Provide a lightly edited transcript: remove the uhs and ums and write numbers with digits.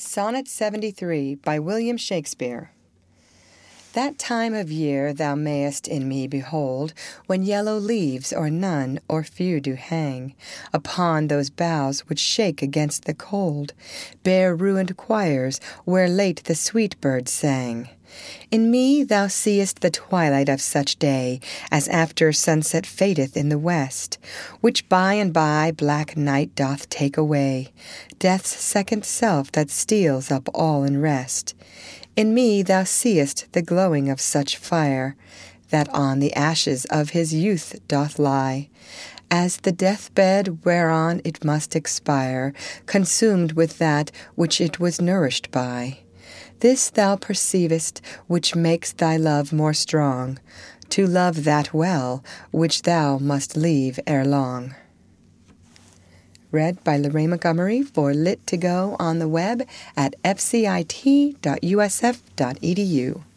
Sonnet 73 by William Shakespeare. That time of year thou mayest in me behold, when yellow leaves, or none, or few do hang upon those boughs which shake against the cold, bare ruined choirs, where late the sweet birds sang. In me thou seest the twilight of such day as after sunset fadeth in the west, which by and by black night doth take away, death's second self that steals up all in rest. In me thou seest the glowing of such fire, that on the ashes of his youth doth lie, as the deathbed whereon it must expire, consumed with that which it was nourished by. This thou perceivest, which makes thy love more strong, to love that well which thou must leave ere long. Read by Lorraine Montgomery for Lit2Go on the web at fcit.usf.edu.